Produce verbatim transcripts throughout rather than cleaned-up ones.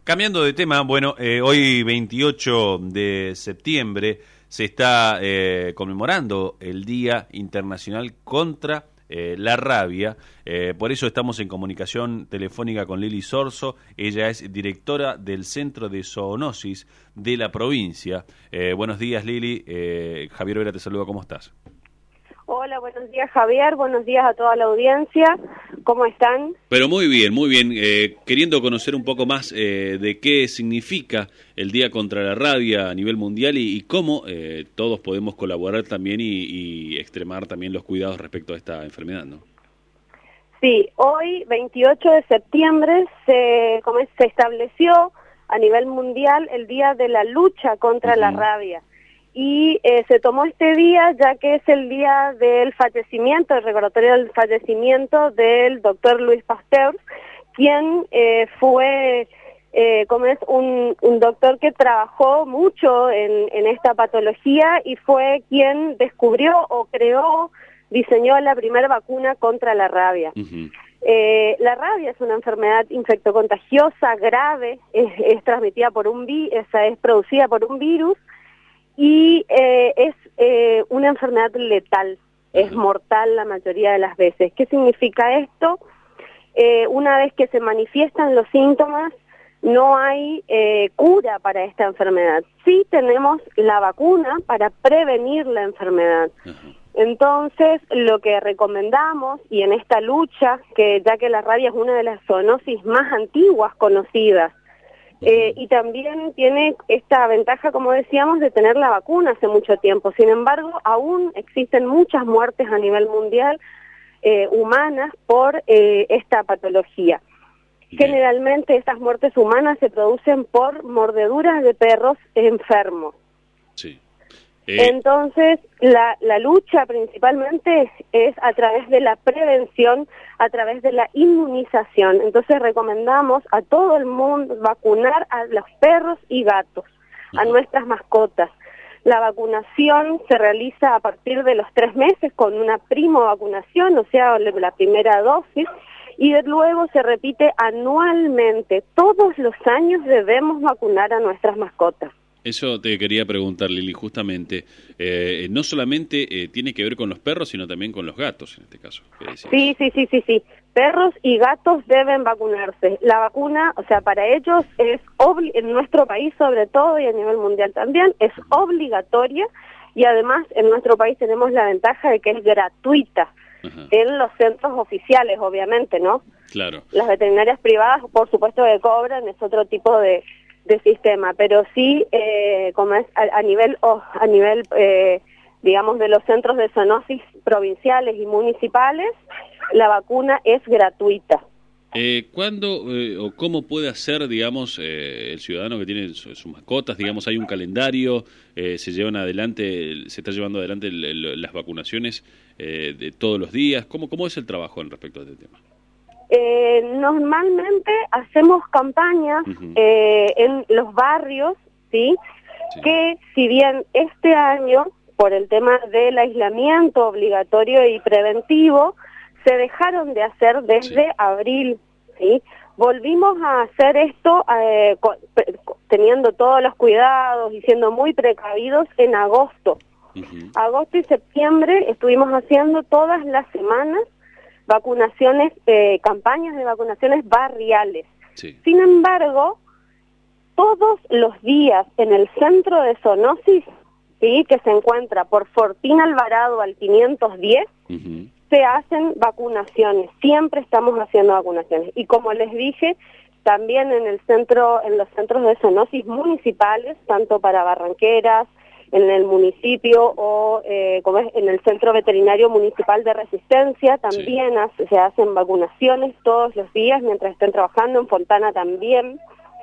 Cambiando de tema, bueno, eh, hoy veintiocho de septiembre se está eh, conmemorando el Día Internacional contra eh, la Rabia. Eh, por eso estamos en comunicación telefónica con Lili Sorso. Ella es directora del Centro de Zoonosis de la provincia. Eh, buenos días, Lili. Eh, Javier Vera te saluda. ¿Cómo estás? Hola, buenos días, Javier. Buenos días a toda la audiencia. ¿Cómo están? Pero muy bien, muy bien. Eh, queriendo conocer un poco más eh, de qué significa el Día contra la Rabia a nivel mundial y, y cómo eh, todos podemos colaborar también y, y extremar también los cuidados respecto a esta enfermedad, ¿no? Sí, hoy, veintiocho de septiembre, se, como es, se estableció a nivel mundial el Día de la Lucha contra uh-huh. la Rabia. Y eh, se tomó este día ya que es el día del fallecimiento, el recordatorio del fallecimiento del doctor Louis Pasteur, quien eh, fue, eh, como es, un, un doctor que trabajó mucho en, en esta patología y fue quien descubrió o creó, diseñó la primera vacuna contra la rabia. Uh-huh. Eh, la rabia es una enfermedad infectocontagiosa grave, es, es transmitida por un vi, esa es producida por un virus. Y eh, es eh, una enfermedad letal, es mortal la mayoría de las veces. ¿Qué significa esto? Eh, una vez que se manifiestan los síntomas, no hay eh, cura para esta enfermedad. Sí tenemos la vacuna para prevenir la enfermedad. Entonces, lo que recomendamos, y en esta lucha, que ya que la rabia es una de las zoonosis más antiguas conocidas, Eh, y también tiene esta ventaja, como decíamos, de tener la vacuna hace mucho tiempo. Sin embargo, aún existen muchas muertes a nivel mundial eh, humanas por eh, esta patología. Bien. Generalmente estas muertes humanas se producen por mordeduras de perros enfermos. Sí. Eh... Entonces, la, la lucha principalmente es a través de la prevención, a través de la inmunización. Entonces, recomendamos a todo el mundo vacunar a los perros y gatos, a uh-huh. nuestras mascotas. La vacunación se realiza a partir de los tres meses con una primo vacunación, o sea, la primera dosis, y luego se repite anualmente. Todos los años debemos vacunar a nuestras mascotas. Eso te quería preguntar, Lili, justamente, eh, no solamente eh, tiene que ver con los perros, sino también con los gatos, en este caso. Sí, sí, sí, sí, sí. Perros y gatos deben vacunarse. La vacuna, o sea, para ellos es, obli- en nuestro país sobre todo y a nivel mundial también, es obligatoria y además en nuestro país tenemos la ventaja de que es gratuita. Ajá. En los centros oficiales, obviamente, ¿no? Claro. Las veterinarias privadas, por supuesto que cobran, es otro tipo de... de sistema, pero sí, eh, como es a, a nivel, oh, a nivel eh, digamos, de los centros de zoonosis provinciales y municipales, la vacuna es gratuita. Eh, ¿Cuándo eh, o cómo puede hacer, digamos, eh, el ciudadano que tiene sus su mascotas? Digamos, hay un calendario, eh, se llevan adelante, se está llevando adelante el, el, las vacunaciones eh, de todos los días. ¿Cómo, cómo es el trabajo en respecto a este tema? Eh, normalmente hacemos campañas uh-huh. eh, en los barrios, ¿sí? ¿sí? Que si bien este año, por el tema del aislamiento obligatorio y preventivo, se dejaron de hacer desde sí. abril, ¿sí? Volvimos a hacer esto eh, con, teniendo todos los cuidados y siendo muy precavidos en agosto. Uh-huh. Agosto y septiembre estuvimos haciendo todas las semanas vacunaciones, eh, campañas de vacunaciones barriales. Sí. Sin embargo, todos los días en el centro de zoonosis, ¿sí? que se encuentra por Fortín Alvarado al quinientos diez, uh-huh. se hacen vacunaciones. Siempre estamos haciendo vacunaciones. Y como les dije, también en el centro, en los centros de zoonosis municipales, tanto para Barranqueras, en el municipio o eh, como es, en el Centro Veterinario Municipal de Resistencia también sí. hace, se hacen vacunaciones todos los días mientras estén trabajando, en Fontana también.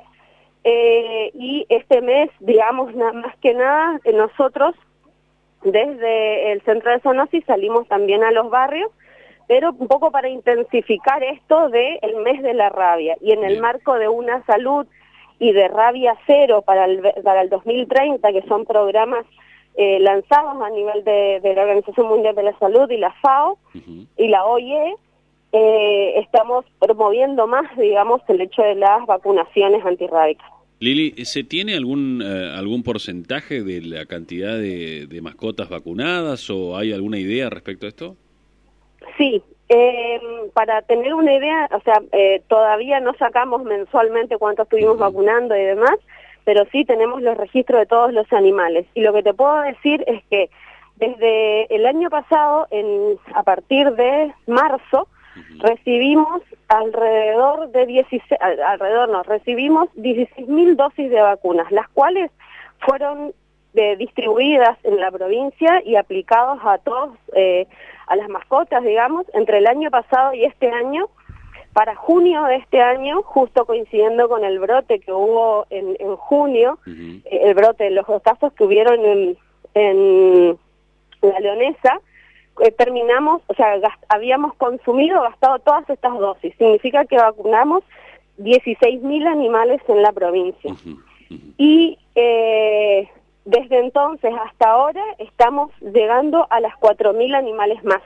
Eh, y este mes, digamos, na, más que nada, eh, nosotros desde el Centro de Zoonosis salimos también a los barrios, pero un poco para intensificar esto del mes de la rabia y en el Bien. marco de una salud y de rabia cero para el, para el dos mil treinta, que son programas eh, lanzados a nivel de, de la Organización Mundial de la Salud y la FAO uh-huh. y la O I E, eh, estamos promoviendo más, digamos, el hecho de las vacunaciones antirrábicas. Lili, ¿se tiene algún eh, algún porcentaje de la cantidad de, de mascotas vacunadas o hay alguna idea respecto a esto? Sí, eh, para tener una idea, o sea, eh, todavía no sacamos mensualmente cuánto estuvimos uh-huh. vacunando y demás, pero sí tenemos los registros de todos los animales. Y lo que te puedo decir es que desde el año pasado, en, a partir de marzo, uh-huh. recibimos alrededor de dieciséis, alrededor no, recibimos dieciséis mil dosis de vacunas, las cuales fueron de, distribuidas en la provincia y aplicados a todos, eh, a las mascotas, digamos, entre el año pasado y este año. Para junio de este año, justo coincidiendo con el brote que hubo en, en junio, uh-huh. eh, el brote, los casos que hubieron en, en la Leonesa, eh, terminamos, o sea, gast, habíamos consumido, gastado todas estas dosis. Significa que vacunamos dieciséis mil animales en la provincia. Uh-huh. Uh-huh. Y eh, desde entonces hasta ahora estamos llegando a las cuatro mil animales más.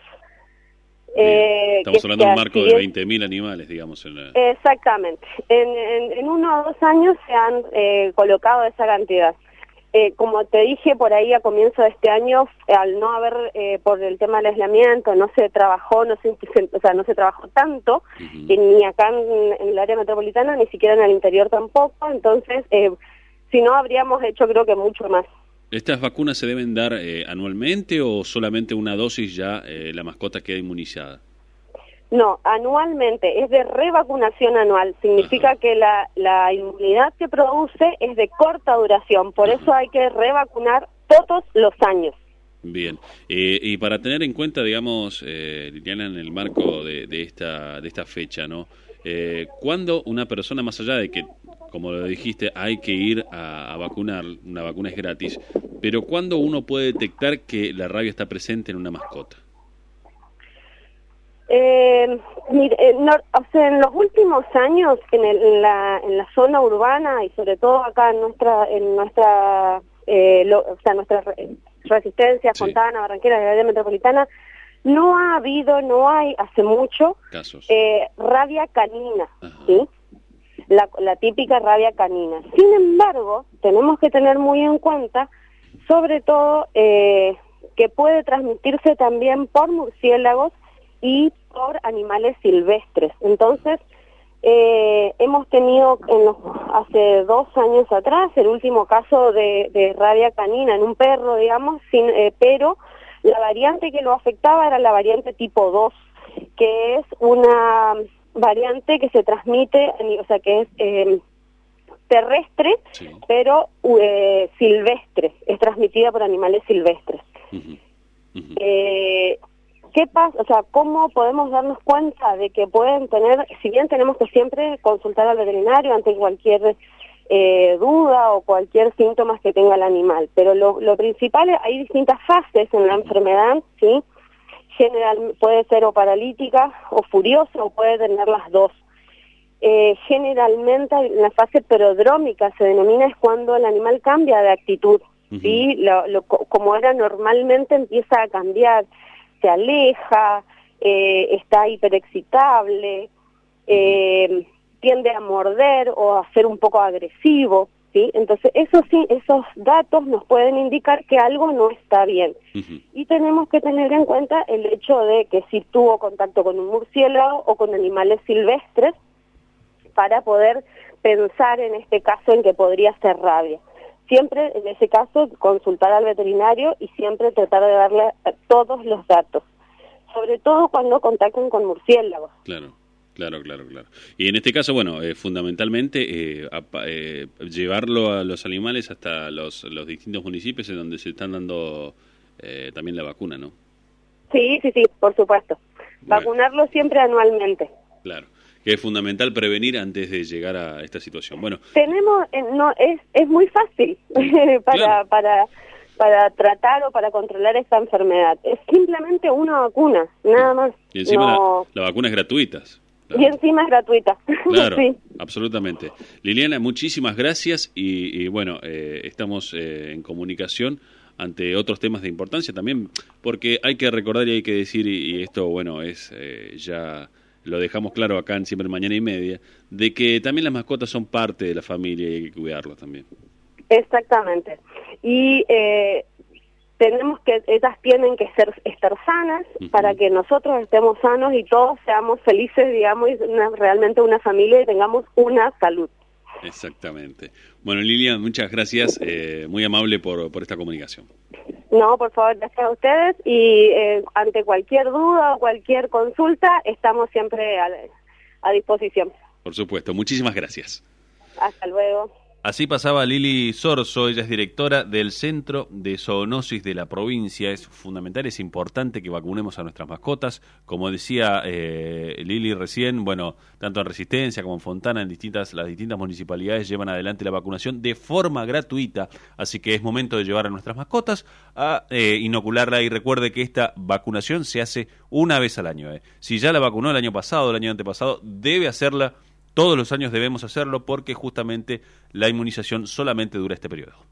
Eh, Estamos hablando de un marco de veinte mil animales, digamos. En la... Exactamente. En, en, en uno o dos años se han eh, colocado esa cantidad. Eh, como te dije por ahí a comienzo de este año, al no haber, eh, por el tema del aislamiento, no se trabajó, no se, o sea, no se trabajó tanto, uh-huh. eh, ni acá en, en el área metropolitana, ni siquiera en el interior tampoco, entonces, eh, si no, habríamos hecho creo que mucho más. ¿Estas vacunas se deben dar eh, anualmente o solamente una dosis ya eh, la mascota queda inmunizada? No, anualmente, es de revacunación anual. Significa Ajá. que la, la inmunidad que produce es de corta duración, por Ajá. eso hay que revacunar todos los años. Bien, eh, y para tener en cuenta, digamos, eh, Liliana, en el marco de, de esta de esta fecha, ¿no? Eh, ¿Cuándo una persona, más allá de que, como lo dijiste, hay que ir a, a vacunar, una vacuna es gratis, pero cuándo uno puede detectar que la rabia está presente en una mascota? Eh, mire, eh, no, o sea, en los últimos años en, el, en, la, en la zona urbana y sobre todo acá en nuestra en nuestra eh, lo, o sea, nuestra re, resistencia, sí. Fontana, Barranquera, de la área metropolitana, no ha habido, no hay hace mucho casos eh, rabia canina, ¿sí? La, la típica rabia canina. Sin embargo, tenemos que tener muy en cuenta, sobre todo, eh, que puede transmitirse también por murciélagos y por animales silvestres. Entonces, eh, hemos tenido en los, hace dos años atrás el último caso de, de rabia canina en un perro, digamos, sin, eh, pero la variante que lo afectaba era la variante tipo dos, que es una variante que se transmite, o sea, que es eh, terrestre, sí. pero eh, silvestre, es transmitida por animales silvestres. Uh-huh. Uh-huh. Eh, ¿Qué pasa? O sea, ¿cómo podemos darnos cuenta de que pueden tener, si bien tenemos que siempre consultar al veterinario ante cualquier eh, duda o cualquier síntoma que tenga el animal? Pero lo, lo principal es, hay distintas fases en la enfermedad, ¿sí? General, puede ser o paralítica o furiosa o puede tener las dos. Eh, generalmente en la fase prodrómica se denomina es cuando el animal cambia de actitud, uh-huh. ¿sí? Lo, lo, como era normalmente empieza a cambiar. Se aleja, eh, está hiperexcitable, eh, tiende a morder o a ser un poco agresivo, ¿sí? Entonces, eso sí, esos datos nos pueden indicar que algo no está bien. Uh-huh. Y tenemos que tener en cuenta el hecho de que si tuvo contacto con un murciélago o con animales silvestres para poder pensar en este caso en que podría ser rabia. Siempre, en ese caso, consultar al veterinario y siempre tratar de darle todos los datos, sobre todo cuando contacten con murciélagos. Claro, claro, claro, claro. Y en este caso, bueno, eh, fundamentalmente eh, a, eh, llevarlo a los animales hasta los, los distintos municipios en donde se están dando eh, también la vacuna, ¿no? Sí, sí, sí, por supuesto. Bueno. Vacunarlo siempre anualmente. Claro. Que es fundamental prevenir antes de llegar a esta situación. Bueno, tenemos, eh, no es es muy fácil para claro. para para tratar o para controlar esta enfermedad. Es simplemente una vacuna, nada más. Y encima no... la, la vacuna es gratuita. Claro. Y encima es gratuita. Claro, sí. Absolutamente. Liliana, muchísimas gracias y, y bueno, eh, estamos eh, en comunicación ante otros temas de importancia también, porque hay que recordar y hay que decir, y, y esto, bueno, es eh, ya... lo dejamos claro acá en Siempre Mañana y Media, de que también las mascotas son parte de la familia y hay que cuidarlas también. Exactamente. Y eh, tenemos que, ellas tienen que ser estar sanas uh-huh. para que nosotros estemos sanos y todos seamos felices, digamos, y una, realmente una familia y tengamos una salud. Exactamente. Bueno, Lilian, muchas gracias, eh, muy amable por, por esta comunicación. No, por favor, gracias a ustedes y eh, ante cualquier duda o cualquier consulta estamos siempre a, a disposición. Por supuesto, muchísimas gracias. Hasta luego. Así pasaba Lili Sorso, ella es directora del Centro de Zoonosis de la provincia. Es fundamental, es importante que vacunemos a nuestras mascotas. Como decía eh, Lili recién, bueno, tanto en Resistencia como en Fontana, en distintas las distintas municipalidades llevan adelante la vacunación de forma gratuita. Así que es momento de llevar a nuestras mascotas a eh, inocularla. Y recuerde que esta vacunación se hace una vez al año. Eh. Si ya la vacunó el año pasado, el año antepasado, debe hacerla. Todos los años debemos hacerlo porque justamente la inmunización solamente dura este periodo.